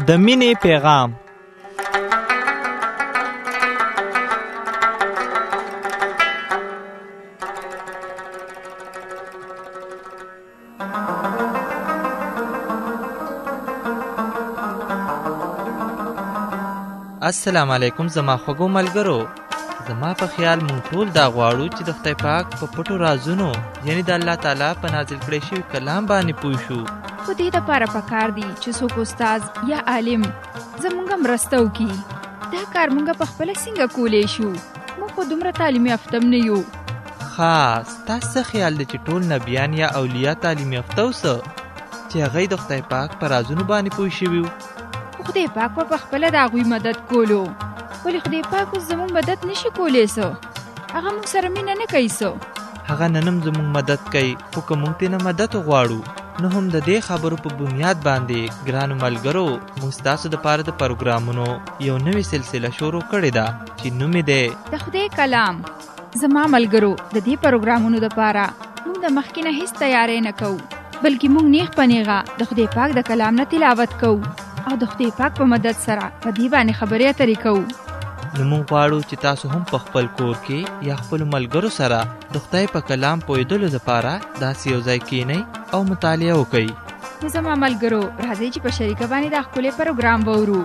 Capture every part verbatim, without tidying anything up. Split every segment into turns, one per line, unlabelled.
د مینې پیغام. السلام علیکم زما خوږو ملګرو. زما په خیال مونږ ټول دا غواړو چې د خدای پاک په پټو رازونو یعنی د الله تعالی په نازل کړی شوي کلام باندې پوه شو.
خو دې دپاره پکار دي چې څوک استاد یا عالم زمونږه مرسته وکړي. دا کار مونږه پخپله څنګه کولی شو؟ موږ خو دومره تعلیم یافته هم نه یو.
ښه، ستاسو څه خیال دی چې ټول نبیان یا اولیا تعلیم یافته اوسه چې هغوی د خدای پاک په رازونو باندې پوه شوي وو؟
خدای پاک په خپله د هغوی مدد کولو، ولې خدای پاک اوس زموږ مدد نشي کولی څه؟ هغه موږ سره مینه نه کوي څه؟
هغه نن هم زموږ مدد کوي، خو که موږ ترې نه مدد وغواړو نو هم د دې خبرو په بنیاد باندې ګرانو ملګرو موږ ستاسو دپاره د پروګرامونو یو نوې سلسله شروع کړې ده چې نوم یې دی
د خدای کلام. زما ملګرو، د دې پروګرامونو دپاره موږ د مخکې نه هیڅ تیاری نه کوو، بلکې موږ نیغ په نیغه د خدای پاک د کلام نه تلاوت کوو او د خدای پاک په مدد سره په دې باندې خبرې اترې کوو.
نو موږ غواړو چې تاسو هم په خپل کور کې یا خپلو ملګرو سره د خدای په کلام پوهېدلو دپاره داسې یو ځای کښېنئ او مطالعه وکئ.
نو زما ملګرو، راځئ چې په شریکه باندې دا ښکلی پروګرام واورو.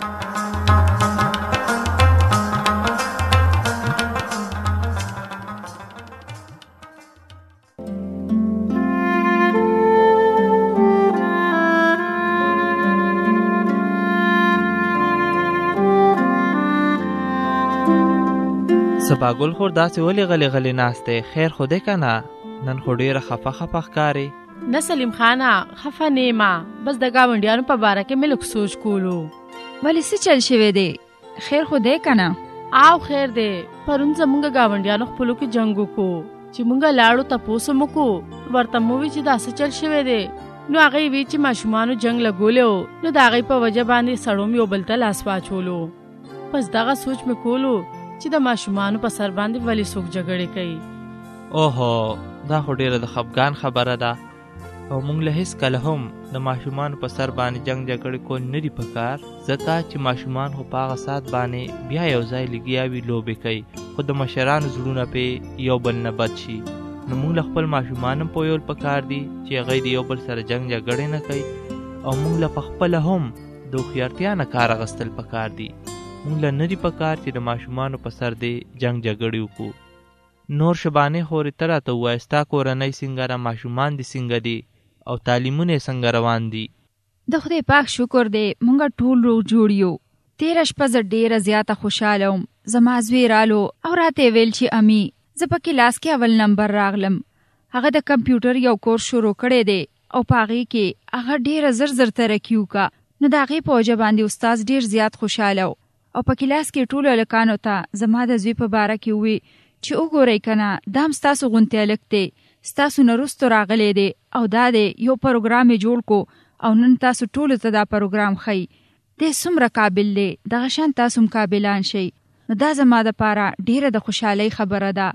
سباګل خور داسې ولې غلې غلې ناست دی؟ خیر خو دی که نه؟ نن خو ډېره خفه خفه ښکارې.
نه سلیم خانه، خفه نه یم، بس د ګاونډیانو په باره کې مې لږ سوچ کولو.
ولې څه چل شوی دی؟ خیر خو دی که نه؟
او خیر دی. پرون زمونږ ګاونډیانو خپلو کې جنګ وکړو چې مونږ لاړو تپوس مو وکړو، ورته مو وی چې دا څه چل شوی دی. نو هغې وی چې ماشومانو جنګ لګولی و، نو د هغې په وجه باندې سړو م یو بل ته لاس واچولو. پس دغه سوچ مې کولو چې د ماشومانو په سر باندې ولې څوک جګړې کوي.
اوهو، دا خو ډېره د خفګان خبره ده او موږ له هېڅ کله هم د ماشومانو په سر باندې جنګ جګړې کول نه دي پکار، ځکه چې ماشومان خو په هغه ساعت باندې بیا یو ځای لګیا وي، لوبې کوي، خو د مشرانو زړونه پې یو بل نه بد شي. نو موږ له خپل ماشومان هم پوهول پکار دي چې هغوی د یو بل سره جنګ جګړې نه کوي او موږ له پخپله هم د هوښیارتیا نه کار اخیستل پکار دي. موږ له نه دي پکار چې د ماشومانو په سر دې جنګ جګړې وکړو. نور شبانې خورې ته راته ووایه، ستا کورنۍ څنګه ده؟ ماشومان دې څنګه دي او تعلیمونه یې څنګه روان دي؟
د خدای پاک شکر دی، موږ ټول روغ جوړ یو. تېره شپه زه ډېره زیاته خوشحاله وم. زما زوی رالو او راته یې ویل چې امي زه په کلاس کې اول نمبر راغلم. هغه د کمپیوټر یو کورس شروع کړی دی او په هغې کې هغه ډېره زر زر ترقي وکړه. نو د هغې په وجه باندې استاد ډېر زیات خوشحاله و او په کلاس کې ټولو هلکانو ته زما د زوی په باره کې ووی چې وګورئ که نه، دا هم ستاسو غوندې هلک دی، ستاسو نه وروستو راغلی دی او دا دی یو پروګرام یې جوړ کو او نن تاسو ټولو ته دا پروګرام ښیي. دی څومره قابل دی، دغه شان تاسو هم قابلان شئ. نو دا زما دپاره ډېره د خوشحالۍ خبره ده.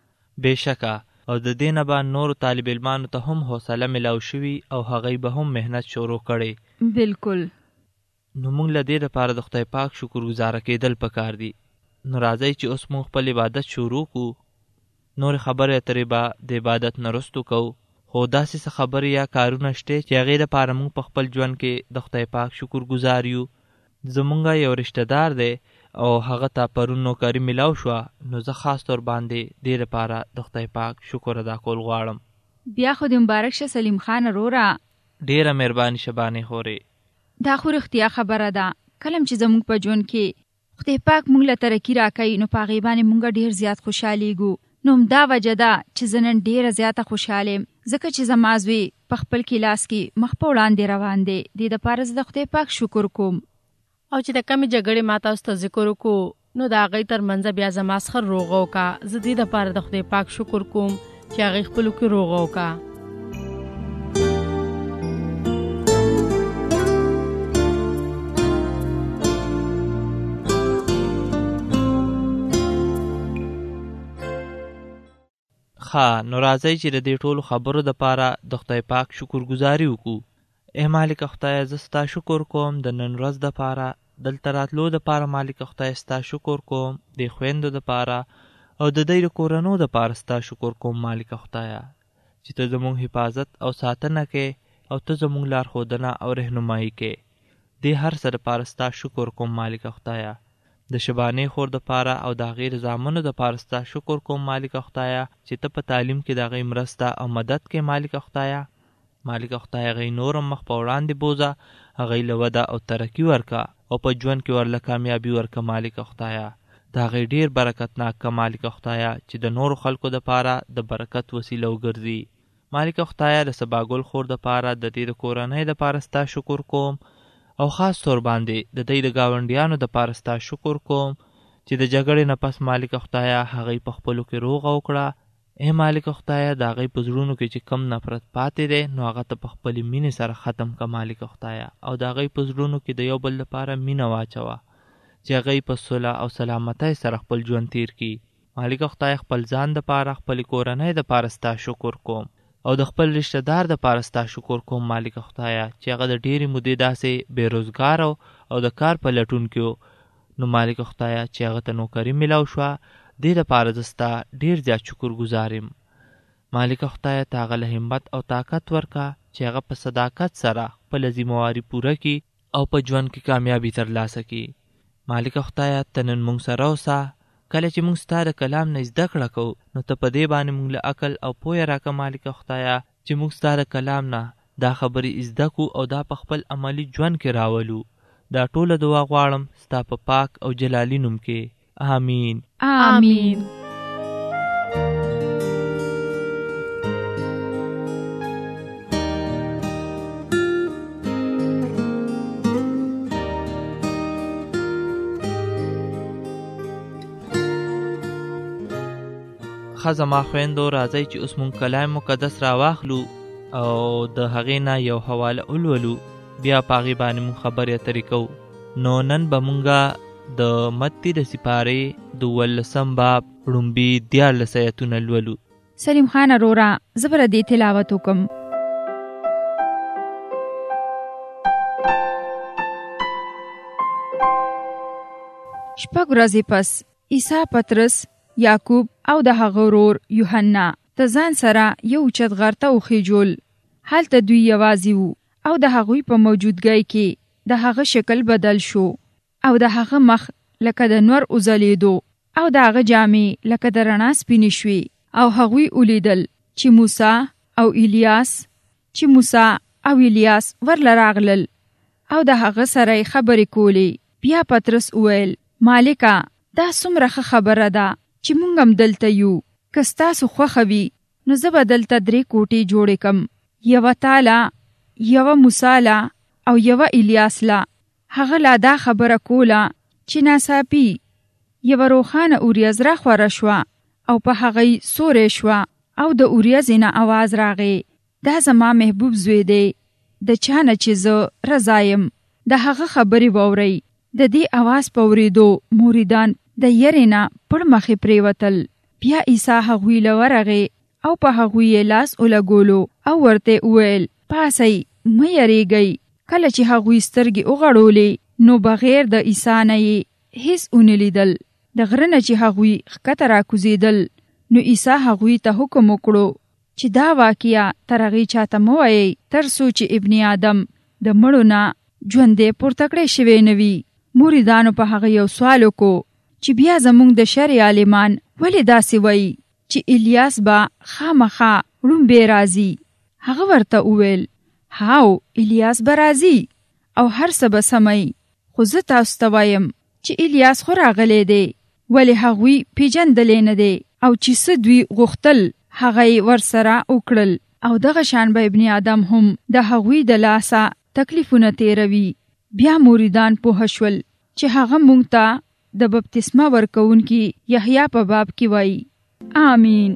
بېشکه، او د دې نه به نورو طالب علمانو ته هم حوصله میلاو شوي او هغوی به هم محنت شروع کړی.
بلکل.
نو موږ له دې دپاره د خدای پاک شکر ګزاره کېدل پکار دي. نو راځئ چې اوس موږ خپل عبادت شروع کړو. نورې خبرې اترې به د عبادت نه وروستو کوو، خو داسې څه خبرې یا کارونه شته چې هغې دپاره موږ په خپل ژوند کې د خدای پاک شکر ګزار یو. زمونږ یو رشته دار دی او هغه ته پرون نوکري میلاو شوه، نو زه خاص طور باندې دې دپاره د خدای پاک شکر ادا کول غواړم.
بیا خو دې مبارک شه سلیم خان وروره.
ډېره مهرباني شبانې خورې.
دا خو رښتیا خبره ده، کله چې زموږ په ژوند کې خدای پاک موږ له ترقي راکوي نو په هغې باندې موږ ډېر زیات خوشحالېږو. نو همدا وجه ده چې زه نن ډېره زیاته خوشحاله یم، ځکه چې زما زوی په خپل کلاس کې مخ په وړاندې روان دی. دې دپاره زه د خدای پاک شکر کوم.
او چې د کمې جګړې ما تاسو ته ذکر وکړو نو د هغې تر منځه بیا زما څخه روغه وکړه. زه دې دپاره د خدای پاک شکر کوم چې هغې خپلو کې روغه وکړه.
ښه، نو راځئ چې د دې ټولو خبرو دپاره د خدای پاک شکر ګزاري وکړو. ای مالک خدای زه ستا شکر کوم د نن ورځ دپاره دلته راتلو دپاره مالک خدای ستا شکر کوم د خویندو دپاره او د دوی د کورنو دپاره ستا شکر کوم مالک خدایه چې ته زموږ حفاظت او ساتنه کې او ته زموږ لارښودنه او رهنمایي کې دې هر څه دپاره ستا شکر کوم مالک خدایه د شبانې خور دپاره او د هغې د زامنو دپاره ستا شکر کوم مالک خدایه چې ته په تعلیم کې د هغې مرسته او مدد کې مالک خدایه مالک خدای هغې نور هم مخ په وړاندې بوځه هغې له وده او ترقي ورکه او په ژوند کې ورله کامیابي ورکه مالک خدایه د هغې ډېر برکتناک که مالک خدایه چې د نورو خلکو دپاره د برکت وسیله وګرځي مالک خدایه د سباګل خور دپاره د دې د کورنۍ دپاره ستا شکر کوم او خاص طور باندې د دوی د ګاونډیانو دپاره ستا شکر کوم چې د جګړې نه پس مالک خدایه هغې په خپلو کې روغه وکړه ای مالک خدایه د هغې په زړونو کې چې کم نفرت پاتې دی نو هغه ته په خپلې مینې سره ختم که مالک خدایه او د هغې په زړونو کې د یو بل لپاره مینه واچوه چې هغې په صلح او سلامتۍ سره خپل ژوند تیر کړي مالک خدای خپل ځان دپاره خپلې کورنۍ دپاره ستا شکر کوم او د خپل رشته دار دپاره ستا شکر کوم مالک خدایه چې هغه د ډېرې مودې داسې بېروزګاره او د کار په لټون کې نو مالک خدایه چې هغه ته نوکري میلاو شوه دې دپاره زه ستا ډېر زیات شکر ګزار یم مالک خدایه ته هغه له همت او طاقت ورکه چې هغه په صداقت سره خپله ذمهواري پوره کړي او په ژوند کې کامیابي ترلاسه کړي مالک خدایه ته نن موږ سره اوسه کله چې موږ ستا د کلام نه زده کړه کوو نو ته په دې باندې موږ له عقل او پوهه راکړه مالک خدایه چې موږ ستا د کلام نه دا خبرې زده کړو او دا په خپل عملي ژوند کې راولو دا ټوله دعا غواړم ستا په پاک او جلالي نوم کې آمین
آمین
ښه زما خویندو راځئ چې اوس مونږ کلام مقدس راواخلو او د هغې نه یو حواله ولولو بیا په هغې باندې مونږ خبرې اترې کوو نو نن به مونږه د متی د سپارې د اوولسم باب ړومبي دیارلس ایتونه لولو
سلیم خان اروره زه به دې تلاوت وکم شپږ ورځې پس عیسی پطرس یعقوب او د هغه ورور یوحنا د ځان سره یو اوچت غر ته وخیجول هلته دوی یوازې وو او د هغوی په موجودګۍ کې د هغه شکل بدل شو او د هغه مخ لکه د نور وځلېدو او د هغه جامې لکه د رڼا سپینې شوې او هغوی ولیدل چې موسی او الیاس چې موسی او الیاس ورله راغلل او د هغه سره یې خبرې کولې بیا پطرس وویل مالکه دا څومره ښه خبره ده چې مونږ هم دلته یو که ستاسو خوښه وي نو زه به دلته درې کوټې جوړې کم یوه تاله یوه موسی له او یوه الیاس له هغه لا دا خبره کوله چې ناڅاپي یوه روښانه اوریځ راخوره شوه او په هغې سوری شوه او د اوریځې نه اواز راغی دا زما محبوب زوی دی د چا نه چې زه رضا یم د هغه خبرې واورئ د دې اواز په اورېدو مریدان د یرې نه پړ مخې پرېوتل بیا عیسی هغوی له ورغې او په هغوی یې لاس ولګولو او ورته وویل پاسئ مه یریږئ کله چې هغوی سترګې وغړولې نو بغیر د عیسی نه یې هیڅ ونه لیدل د غره نه چې هغوی ښکته راکوزېدل نو عیسی هغوی ته حکم وکړو چې دا واقعه تر هغې چاته مه وایئ تر څو چې ابن آدم د مړو نه ژوندی پورته کړی شوی نه وي مریدانو په هغه یو سوال وکړو چې بیا زموږ د شرع عالمان ولې داسې وایي چې الیاس به خامخا وړومبی راځي هغه ورته وویل هاو الیاس به راځي او هر څه به سموي خو زه تاسو ته وایم چې الیاس خو راغلی دی ولې هغوی پیژندلی نه دی او چې څه دوی غوښتل هغه یې ورسره وکړل او دغه شان به ابن آدم هم د هغوی د لاسه تکلیفونه تیروي بیا مریدان پوه شول چې هغه موږ ته د بپتسمه ورکوونکي یحیی په باب کې وایي آمین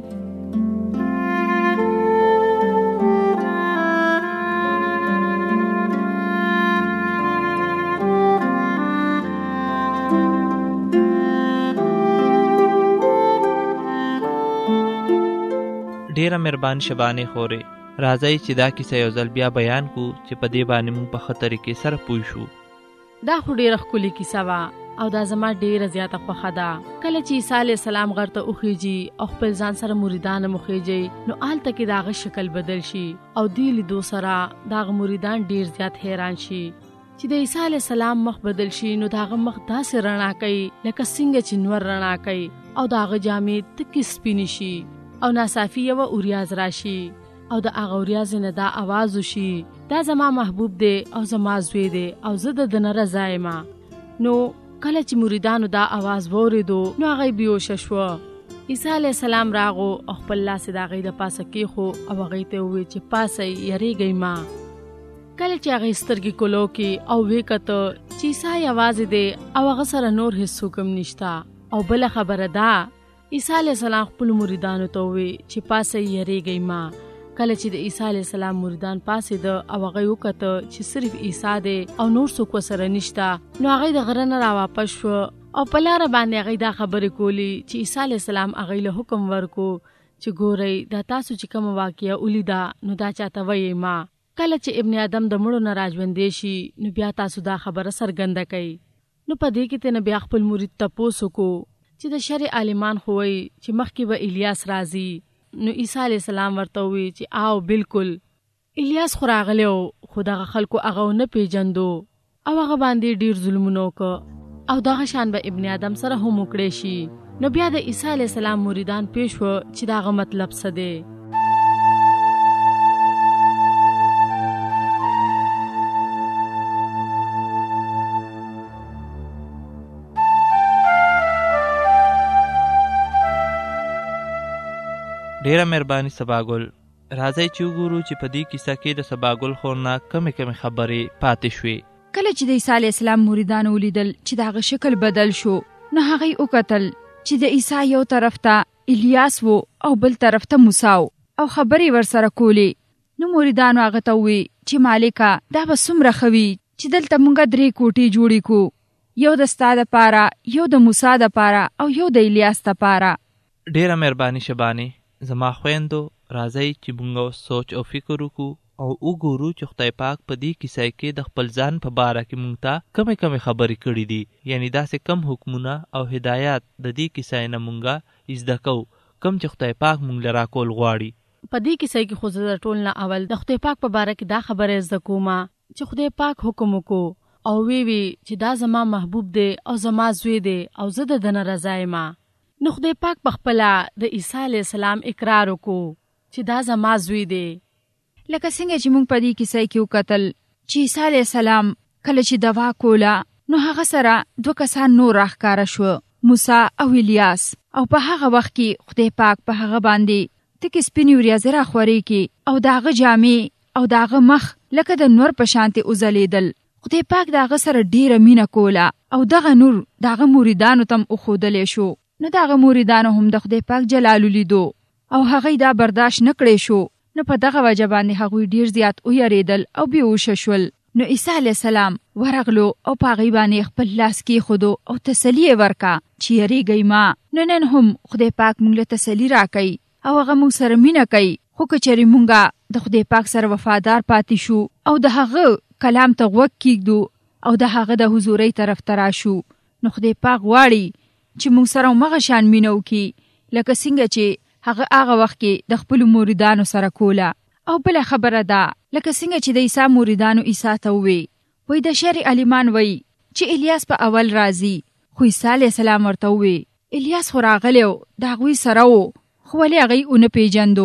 ډیره مهربان شبانه خورې راځئ چې دا کیسه یو ځل بیا بیان کو چې په دې باندې موږ په ښه طریقې سره پوه شو.
دا خو ډیره ښکلې کیسه وه او دا زما ډیره زیاته خوښه ده. کله چې عیسی علیه السلام غر ته وخیږي او خپل ځان سره مریدان هم وخیږي نو هلته کې د هغه شکل بدل شي او دې لیدو سره د هغه مریدان ډیر زیات حیران شي چې د عیسی علیه السلام مخ بدل شي نو د هغه مخ داسې رڼا کوي لکه څنګه چې نور رڼا کوي او د هغه جامې تکې سپینې شي او ناصافي یوه اوریاز راشي او د هغه اوریاز نه دا اواز وشي دا زما محبوب دی او زما زوی دی او زه د ده نه رضا یم. نو کله چې مریدانو دا اواز واورېدو نو هغه بیهوشه شوه. عیسی علیه السلام راغو او خپل لاس یې د هغې د پاسه کېښو او هغې ته وویل چې پاسئ یریږئ مه. کله چې هغې سترګې کولو کې او ویې کته چې عیسی یوازې دی او هغه سره نور هېڅ څوک هم نشته او بله خبره ده عیسی علیه السلام خپلو مریدانو ته وویل چې پاسئ یریږئ مه. کله چې د عیسی علیه السلام مریدان پاسېده او هغې وکته چې صرف عیسی دی او نور څوک ورسره نشته نو هغې د غره نه راواپس شوه او په لاره باندې هغې دا خبرې کولې چې عیسی علیه السلام هغې له حکم ورکو چې ګورئ دا تاسو چې کومه واقعه ولیده نو دا چاته ویئ مه. کله چې ابن آدم د مړو نه راژوندی شي نو بیا تاسو دا خبره څرګنده کوئ. نو په دې کې ترنه بیا خپل مرید تپوس وکړو چې د شرع عالمان خو وایي چې مخکې به الیاس راځي. نو عیسی علیه السلام ورته وویل چې آو بالکل الیاس خو راغلی و خو دغه خلکو هغه ونه پیژندو او هغه باندې ډیر ظلمونه وکړه او دغه شان به ابن آدم سره هم وکړی شي. نو بیا د عیسی علیه السلام مریدان پیش و چې دغه مطلب څه دی.
ډیره مهرباني سباګل. راځئ چې وګورو چې په دې کیسه کې د سباګل خور نه کمې کمې خبرې پاتې شوې.
کله چې د عیسی علیه السلام مریدانو ولیدل چې د هغه شکل بدل شو نو هغې وکتل چې د عیسی یو طرف ته الیاس و او بل طرف ته موسی و او خبرې ورسره کولې. نو مریدانو هغه ته وویل چې مالکه دا به څومره ښه وي چې دلته موږ درې کوټې جوړې کړو، یو د ستا دپاره، یو د موسی دپاره او یو د الیاس دپاره.
ډیره مهرباني شبانې. زما خویندو راځئ چې موږ سوچ او فکر وکړو او وګورو چې خدای پاک په دې کیسه کې د خپل ځان په باره کې موږ ته کمې کمې خبرې کړي دي. یعنی داسې کم حکمونه او هدایات د دې کیسه نه موږ زده کوو کم چې خدای پاک موږ له راکول غواړي.
په دې کیسه کې خو زه د ټول نه اول د خدای پاک په باره کې دا خبره زده کوم چې خدای پاک حکم وکړو او وی وی چې دا زما محبوب دی او زما زوی دی او زه د ده نه رضا یم. نو خدای پاک پخپله د عیسی علیه السلام اقرار وکړو چې دا زما زوی دی.
لکه څنګه چې موږ په دې کیسه کې وکتل چې عیسی علیه السلام کله چې دوا کوله نو هغه سره دوه کسان نور راښکاره شوه، موسی او الیاس. او په هغه وخت کې خدای پاک په هغه باندې تکې سپینې وریځې راخورې کې او د هغه جامې او د هغه مخ لکه د نور په شانتې وځلېدل. خدای پاک د هغه سره ډېره مینه کوله او دغه نور د هغه مریدانو ته هم وښودلی شو. نو دغه مریدانو هم د خدای پاک جلال ولیدو او هغوی دا برداشت نه کړی شو. نو په دغه وجه باندې هغوی ډیر زیات ویریدل او بیهوشه شول. نو عیسی علیه السلام ورغلو او په هغوی باندې خپل لاس کېښودو او تسلي یې ورکړه چې یریږئ مه. نو نن هم خدای پاک موږ له تسلي راکوي او هغه موږ سره مینه کوي. خو که چېرې موږ د خدای پاک سره وفادار پاتې شو او د هغه کلام ته غوږ کېږدو او د هغه د حضورۍ طرف ته راشو نو خدای پاک غواړي چې موږ سره همغه شان مینه وکړي لکه څنګه چې هغه هغه وخت کې د خپلو مریدانو سره کوله. او بله خبره ده لکه څنګه چې د عیسی مریدانو عیسی ته ووی وایي د شرع عالمان وایي چې الیاس په اول راځي، خو عیسی علیه السلام ورته ووی الیاس خو راغلی و د هغوی سره و خو ولې هغوی ونه پیژندو.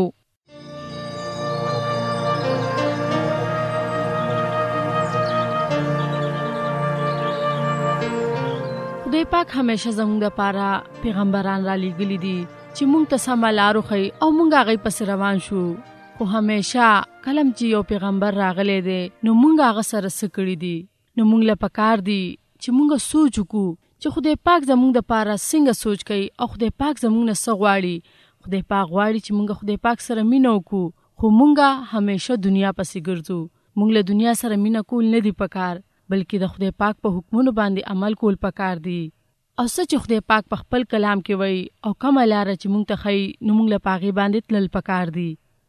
خدای پاک همیشه زموږ دپاره پیغمبران را لیږلي دي چې موږ ته سمه لار وښیي او موږ هغې پسې روان شو. خو همیشه کله چې یو پیغمبر راغلی دی نو موږ هغه سره څه کړي دي. نو موږ له پکار دي چې موږ سوچ وکړو چې خدای پاک زموږ دپاره څنګه سوچ کوي او خدای پاک زموږ نه څه غواړي. خدای پاک غواړي چې موږ خدای پاک سره مینه وکړو، خو موږ همیشه دنیا پسې ګرځو. موږ له دنیا سره مینه کول نه دي پکار بلکې د خدای پاک په حکمونو باندې عمل کول پکار دي. او څه چې خدای پاک په خپل کلام کې وایي او کومه لاره چې موږ ته ښایي نو موږ له په هغې باندې تلل پکار دي.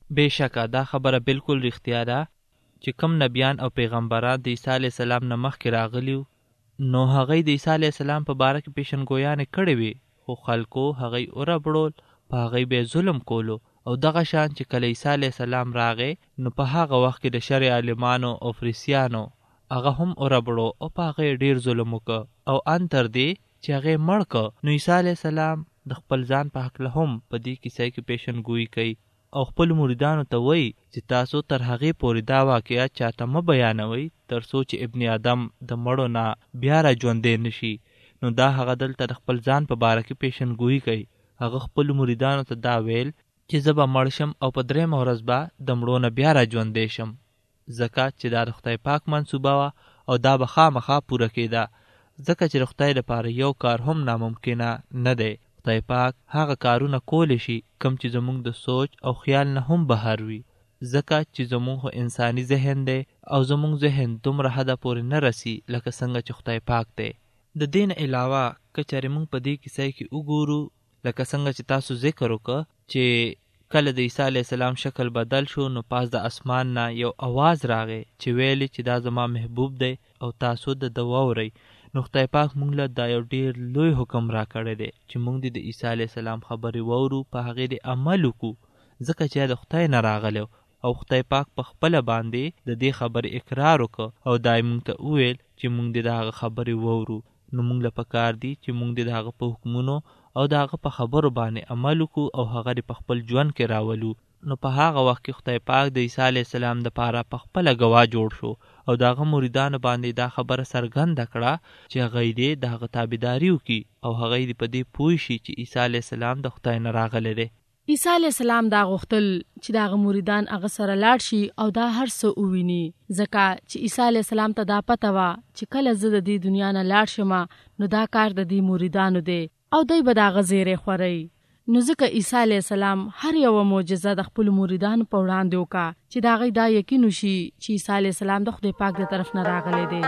بېشکه دا خبره بالکل رښتیا ده چې کم نبیان او پیغمبران د عیسی علیه السلام نه مخکې راغلي نو هغوی د عیسی علیه السلام په باره کې پیشنګویانې کړې وې، خو خلکو هغوی وربړول، په هغوی به یې ظلم کولو. او دغه شان چې کله عیسی علیه السلام راغی نو په هغه وخت کې د شرع عالمانو او فریسیانو هغه هم وربړو او په هغه یې ډېر ظلم وکړه، او ان تر دې چې هغه یې مړ کړه. نو عیسی علیه السلام د خپل ځان په هکله هم په دې کیسه کې پیشنګویي کوي او خپل مریدانو ته وایي چې تاسو تر هغې پورې دا واقعیت چاته مه بیانوئ تر څو چې ابن آدم د مړو نه بیا را ژوندی نشي. نو دا هغه دلته د خپل ځان په باره کې پیشنګویي کوي. هغه خپل مریدانو ته دا ویل چې زه به مړ شم او په درېیمه ورځ به د مړو نه بیا را ژوندی شم، ځکه چې دا د خدای پاک منصوبه وه او دا به خامخا پوره کېده، ځکه چې د خدای لپاره یو کار هم ناممکنه نه دی. خدای پاک هغه کارونه کولی شي کوم چې زموږ د سوچ او خیال نه هم بهر وي، ځکه چې زموږ خو انساني ذهن دی او زموږ ذهن دومره حده پورې نه رسي لکه څنګه چې خدای پاک دی. د دې نه علاوه که چېرې موږ په دې کیسه کې وګورو لکه څنګه چې تاسو ذکر وکړه چې کله د عیسی علیه السلام شکل بدل شو نو پاس د اسمان نه یو اواز راغی چې ویلي چې دا زما محبوب دی او تاسو د ده واورئ. نو خدای پاک مونږ له دا یو ډېر لوی حکم را کړی دی چې مونږ د عیسی علیه السلام خبرې واورو، په هغې د عمل وکړو، ځکه چې د خدای نه راغلی او خدای پاک په خپله باندې د دې خبرې اقرار وکړ او دا یې مونږ ته وویل چې مونږ د هغه خبرې واورو. نو مونږ له پکار دي چې مونږ د هغه په حکمونو او د هغه په خبرو باندې عمل وکړو او هغه په خپل ژوند کې راولو. نو په هغه وخت کې خدای پاک د عیسی علیه السلام دپاره په خپله ګواه جوړ شو او د هغه مریدانو باندې دا خبره څرګنده کړه چې هغوی دې د هغه تابعداري وکړي او هغوی دې په دې پوه شي چې عیسی علیه السلام د خدای نه راغلی دی.
عیسی علیه السلام دا غوښتل چې د هغه مریدان هغه سره لاړ شي او دا هر څه وویني، ځکه چې عیسی علیه السلام ته دا پته وه چې کله زه د دې دنیا نه لاړ شم نو دا کار د دې مریدانو دی او دوی به د هغه زیری خورئ. نو ځکه عیسی علیه السلام هر یوه معجزه د خپلو مریدانو په وړاندې وکړه چې د هغوی دا یقین وشي چې عیسی علیه السلام د خدای پاک د طرف نه راغلی دی.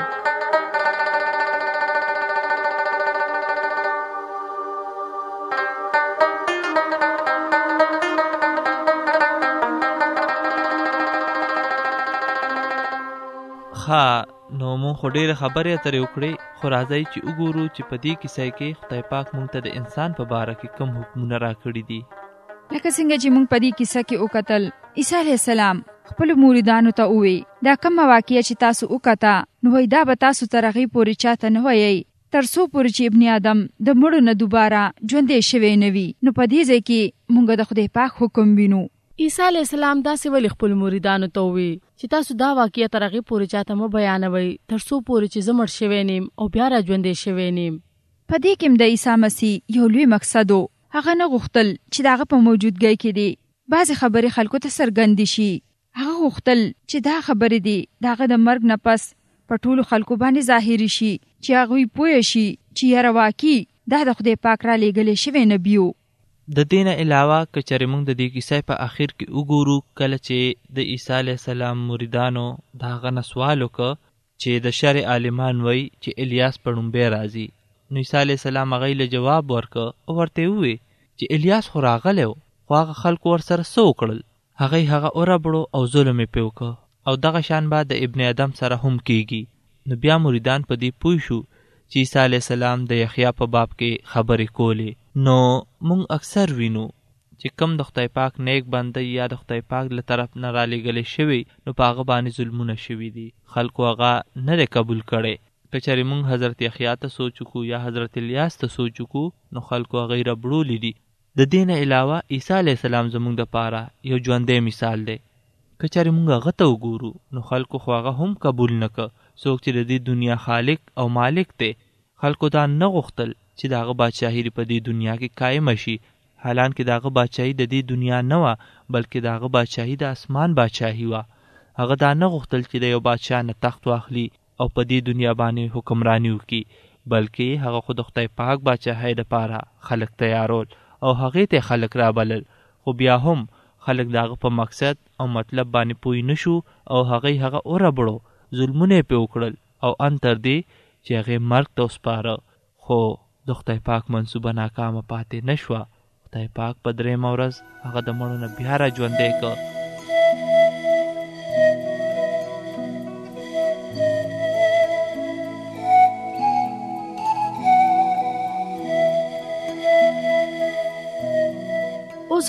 ښه نو مونږ خو ډېرې خبرې اترې وکړې، خو راځئ چې وګورو چې په دې کیسه کې خدای پاک مونږ ته د انسان په باره کې کوم حکمونه راکړي دي.
لکه څنګه چې مونږ په دې کیسه کې وکتل، عیسی علیه السلام خپلو مریدانو ته ووی دا کومه واقعه چې تاسو وکته نو وایي دا به تاسو تر هغې پورې چاته نه وایئ تر څو پورې چې ابن آدم د مړو نه دوباره ژوندی شوی نه وي. نو په دې ځای کې مونږ د خدای پاک حکم وینو.
عیسی علیه السلام داسې ولې خپل مریدانو ته ووی چې تاسو دا واقعه تر هغې پورې چاته مه بیانوئ تر څو پورې چې زه مړ شوی نیم او بیا را ژوندی شوی نیم.
په دې کې هم د عیسی مسیح یو لوی مقصد و. هغه نه غوښتل چې د هغه په موجودګۍ کې دي بعضې خبرې خلکو ته څرګندې شي. هغه غوښتل چې دا خبرې دي د هغه د مرګ نه پس په ټولو خلکو باندې ظاهري شي چې هغوی پوه شي چې یاره واقعي دا د خدای پاک را لېږلی شوی نبي و.
د دې نه علاوه که چېرې موږ د دې کیسې په آخر کې وګورو کله چې د عیسی علیه السلام مریدانو د هغه نه سوال وکړه چې د شرع عالمان وایي چې الیاس په ړومبی راځي، نو عیسی علیه السلام هغوی له جواب ورکړه او ورته یې وویل چې الیاس خو راغلی و خو هغه خلکو ورسره څه وکړل؟ هغوی هغه وربړو او ظلم یې پرې وکړه او دغه شان به د ابن آدم سره هم کیږي. نو بیا مریدان په دې پوه شو چې عیسی علیه السلام د یحیی په باب کې خبرې کولې. نو مونږ اکثر وینو چې کم د خدای پاک نیک بنده یا د خدای پاک له طرف نه رالیږلی شوي نو په هغه باندې ظلمونه شوي دي، خلکو هغه نه دی قبول کړی. که چېرې مونږ حضرت یحیی ته سوچ وکړو یا حضرت الیاس ته سوچ وکړو نو خلکو هغوی ربړولی دي. د دې نه علاوه عیسی علیه السلام زموږ دپاره یو ژوندی مثال دی. که چېرې مونږ هغه ته وګورو نو خلکو خو هغه هم قبول نه که څوک چې د دې دنیا خالق او مالک دی. خلکو دا نه غوښتل چې د هغه بادشاهي په دې دنیا کې قایمه شي، حالانکې د هغه بادشاهي د دې دنیا نه وه بلکې د هغه بادشاهي د اسمان بادشاهي وه. هغه دا نه غوښتل چې د یو بادشاه نه تخت واخلي او په دې دنیا باندې حکمراني وکړي، بلکې هغه خو د خدای پاک بادشاهۍ دپاره خلک تیارول او هغې ته خلک رابلل. خو بیا هم خلک د هغه په مقصد او مطلب باندې پوه نه شو او هغوی هغه وربړو، ظلمونه یې پرې وکړل او ان تر دې چې هغې مرګ ته وسپاره. خو د خدای پاک منصوبه ناکامه پاتې نه شوه. خدای پاک په درېیمه ورځ هغه د مړو نه بیا را ژوندی کړ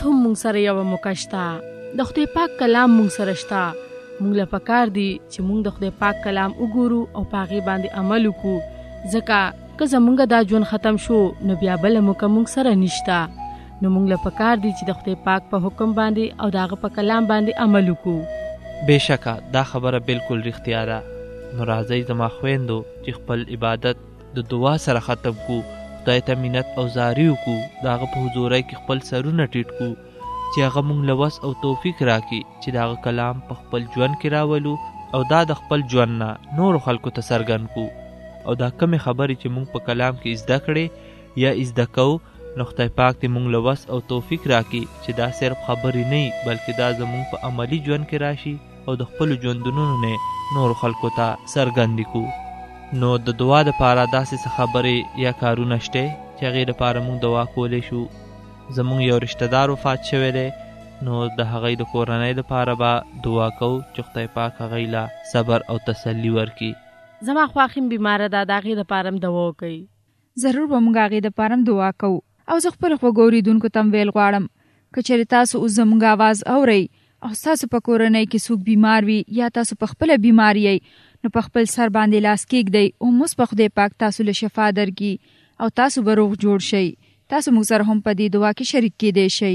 هم مونږ سره یو موقع شته. د خدای پاک کلام مونږ سره شته. مونږ له پکار دی چې مونږ د خدای پاک کلام وګورو او په هغې باندې عمل وکړو، ځکه که زمونږ دا ژوند ختم شو نو بیا بله موقع مونږ سره نشته. نو مونږ له پکار دی چې د خدای پاک په حکم باندې او د هغه په کلام باندې عمل وکړو.
بېشکه دا خبره بالکل رښتیا ده. نو راځئ زما خویندو چې خپل عبادت د دعا سره ختم کو، خدای ته منت او زاری وکړو، د هغه په حضورۍ کې خپل سرونه ټیټ کړو چې هغه مونږ له وس او توفیق راکړي چې د هغه کلام په خپل ژوند کې راولو او دا د خپل ژوند نه نورو خلکو ته څرګند کړو. او دا کمې خبرې چې مونږ په کلام کې زده کړې یا زده کوو، نو خدای پاک دې مونږ له وس او توفیق راکړي چې دا صرف خبرې نه وي بلکې دا زمونږ په عملي ژوند کې راشي او د خپلو ژوندونو نه نورو خلکو ته څرګندې کړو. نو د دعا دپاره داسې څه خبرې یا کارونه شته چې هغې دپاره مونږ دعا کولی شو. زمونږ یو رشته دار وفات شوی دی، نو د هغې د کورنۍ دپاره به دعا کوو چې خدای پاک هغې له صبر او تسلي ورکړي.
زما خواښیم بیماره ده، د هغې دپاره هم دعا وکوئ.
ضرور به موږ هغې دپاره هم دعا کوو. او زه خپل خوږو اورېدونکو ته هم ویل غواړم که چېرې تاسو اوس زموږ اواز اورئ او ستاسو په کورنۍ کې څوک بیمار وي یا تاسو په خپله بیمار یئ، نو په خپل سر باندې لاس کېږدئ او اوس په خدای پاک تاسو له شفا درکړي او تاسو به روغ جوړ شئ. تاسو موږ سره هم په دې دعا کې شریک کېدی شئ.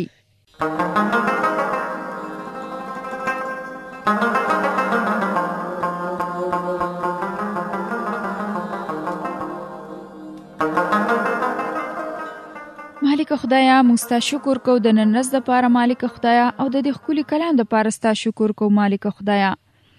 مالک خدایا موږ ستا شکر کوو د نن ورځ دپاره مالک خدایا او د دې ښکلي کلام دپاره ستا شکر کوو مالک خدایا.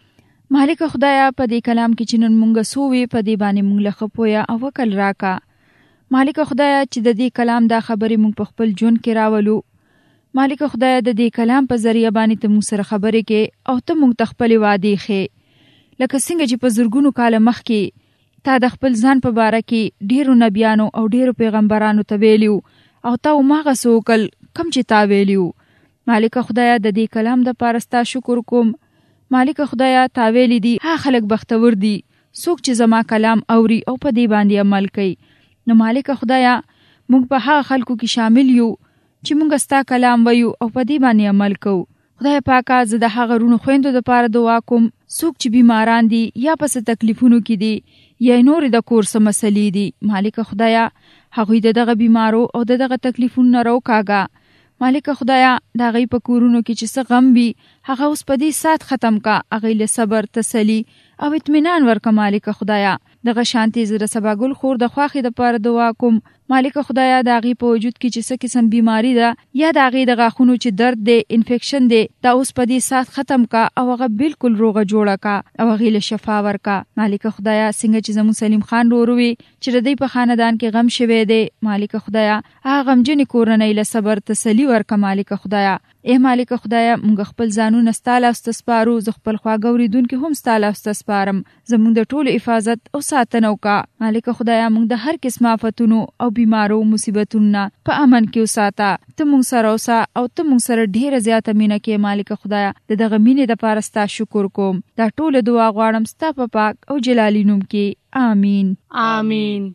مالک خدایا په دې کلام کې چې نن مونږ سووې په دې باندې مونږ له ښه پویه او عقل راکا. مالک خدایا چې د دې کلام دا خبرې مونږ په خپل ژوند کې راولو. مالک خدایا د دې کلام په ذریعه باندې ته مونږ سره خبرې کې او ته مونږ ته خپلې وعدې ښې، لکه څنګه چې په زرګونو کاله مخکې تا د خپل ځان په باره کې ډېرو نبیانو او ډېرو پیغمبرانو ته ویلي او تا هماغسې وکړل کوم چې تا ویلي وو. مالک خدایا د دې کلام دپاره ستا شکر کوم. مالک خدایا تا ویلي دي هغه خلک بختور دي څوک چې زما کلام اوري او په دې باندې عمل کوي. نو مالک خدایا موږ په هغه خلکو کې شامل یو چې موږ ستا کلام ویو او په دې باندې عمل کوو. خدای پاکه زه د هغه رونو خویندو دپاره دعا کوم څوک چې بیماران دي یا په څه تکلیفونو کې دي یا نورې د کور څه مسلې دي. مالک خدایا هغوی د دغه بیمارو او د دغه تکلیفونو نه راوکاږه. مالک خدایا د هغوی په کورونو کې چې څه غم وي هغه اوس په دې سات ختم کا، هغوی له صبر، تسلي او اطمینان ورکه. مالک خدایا دغه شانتې زه د سباګل خور د خواښې دپاره دعا کوم. مالک خدایا د هغې په وجود کې چې څه قسم بیماری ده یا د هغې د غاښونو چې درد دی، انفیکشن دی، دا اوس په دې سات ختم کا او هغه بالکل روغه جوړه کا او هغې له شفا ورکه. مالک خدایا څنګه چې زموږ سلیم خان ورور وي چې د دوی په خاندان کې غم شوی دی، مالک خدایا هغه غمجنې کورنۍ له صبر، تسلي ورکه. مالک خدایا ای مالک خدایا موږ خپل ځانونه ستا لاسته سپارو، زه خپل خواږه اورېدونکي هم ستا لاسته سپارم. زموږ د ټولو حفاظت او ساتنه وکړه. مالک خدایا موږ د هر قسم آفتونو او بیمارو مصیبتونو نه په امن کې وساته. ته موږ سره اوسه او ته موږ سره ډېره زیاته مینه کې. مالک خدایا د دغه مینې دپاره ستا شکر کوم. دا ټوله دعا غواړم ستا په پاک او جلالي نوم کې. آمین
آمین.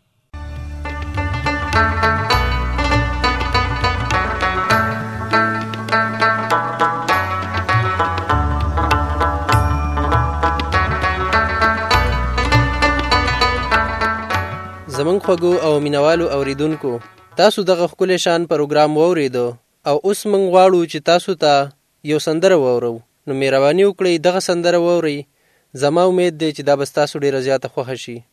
زمونږ خوږو او مینوالو اوریدونکو، تاسو دغه ښکلی شان پروګرام واورېدو او اوس موږ غواړو چې تاسو ته یو سندره واورو. نو مهرباني وکړئ دغه سندره واورئ. زما امید دی چې دا به ستاسو ډېره زیاته خوښه شي.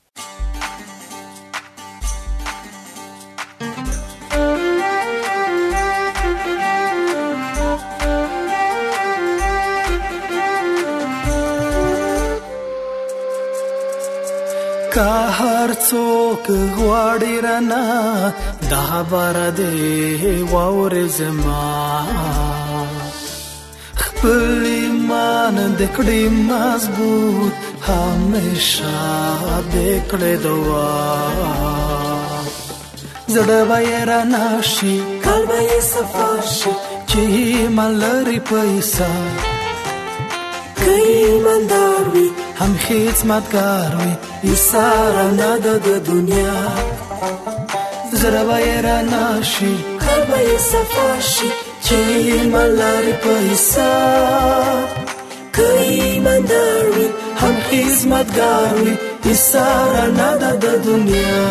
که هر څوک غواړي رانه دا خبره دې واورې زما، خپل ایمان دې کړي مضبوط، همیشه دې کړي دعا. زړه به یې رانه شي، کال به یې صفا شي، چې ایمان لري پیسه که ایماندار وي هم خدمتګار وي، ایساره نه ده د دنیا. زړه به یې رانه شي، کال به یې صفا شي، چې ملاري پیسې کوي منداوي هم خدمتګار وي اساره نه د دنیا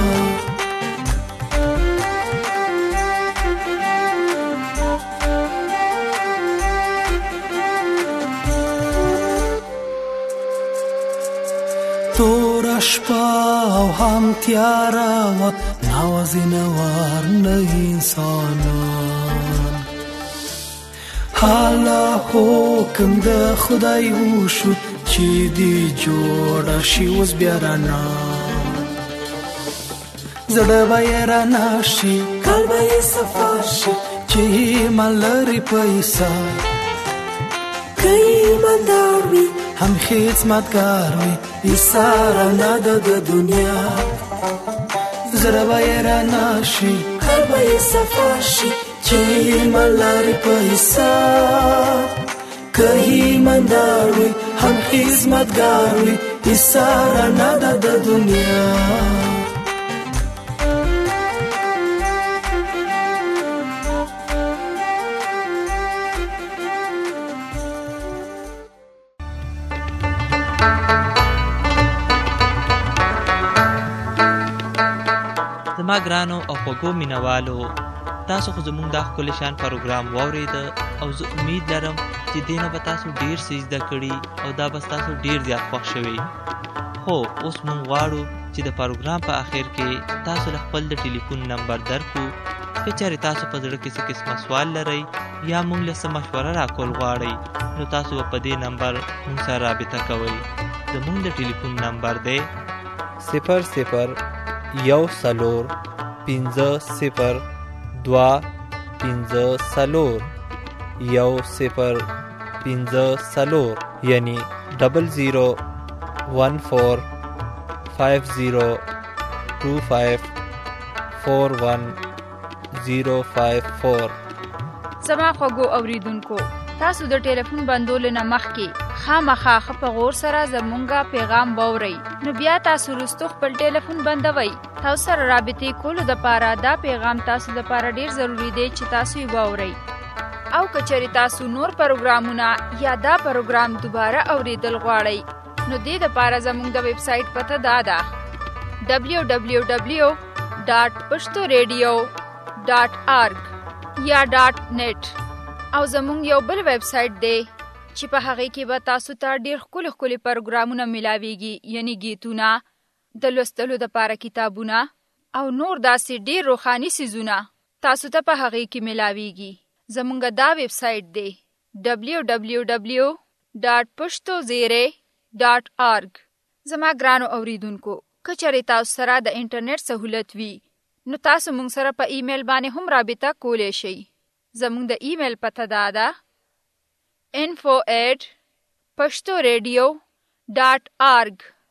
تور شپه او هم تیارا و نوازینوار نه انسانان حالا حکم د خدای وشو چې دی جوړ شي اوس بیا رانا زړه به رانا شي کال به صفا شي چې ملري پیسې کوي مندار وي هم خدمتګار وي اساره نه د دنیا زړه به رانا شي کال به صفا شي چې ملاري پیسې کوي مندار وي هم خدمتګار وي اساره نه د دنیا
زما ګرانو او خوږو مینوالو تاسو خو زموږ دا ښکلی شان پروګرام واورېده او زه امید لرم چې دې نه به تاسو ډېر څه زده کړي او دا به ستاسو ډېر زیات خوښ شوي خو اوس موږ غواړو چې د پروګرام په آخر کې تاسو له خپل د ټلیفون نمبر درکړو که چېرې تاسو په زړه کې څه قسمه سوال لرئ یا موږ له څه مشوره راکول غواړئ نو تاسو به په دې نمبر موږ سره رابطه کوئ زموږ د ټلیفون نمبر دی
صفر صفر یو څلور پنځه صفر دوه پنځه څلور یو صفر پنځه څلور یعنی ډبل زیرو ون فور فایو زیرو ټو فایو فور ون زیرو فایو فور
زما خوږو اوریدونکو تاسو د ټلیفون بندولو نه مخکې خامخا ښه په غور سره زمونږه پیغام واورئ نو بیا تاسو وروستو خپل ټلیفون بندوئ تاسو سره رابطې کولو دپاره دا پیغام تاسو دپاره ډېر ضروري دی چې تاسو یې واورئ او که چېرې تاسو نور پروګرامونه یا دا پروګرام دوباره اوریدل غواړئ نو دې دپاره زموږ د ویب سایټ پته دا ده ډبلیو ډبلیو ډبلیو ډاټ پښتو ریډیو ډاټ آرګ یا ډاټ نیټ او زموږ یو بل ویب سایټ دی چې په هغې کې به تاسو ته ډېر ښکلي ښکلي پروګرامونه میلاویږي یعنی گیتونه د لوستلو دپاره کتابونه او نور داسې ډېر روښاني څیزونه تاسو ته په هغې کې میلاویږي زموږ دا ویب سایټ دی ډبلیو ډبلیو ډبلیو ډاټ پښتو زیرې ډاټ آرګ زما ګرانو اوریدونکو که چېرې تاسو سره د انټرنیټ سهولت وي نو تاسو موږ سره په ایمیل باندې هم رابطه کولی شئ زموږ د ایمیل پته دا ده info at pashto radio dot org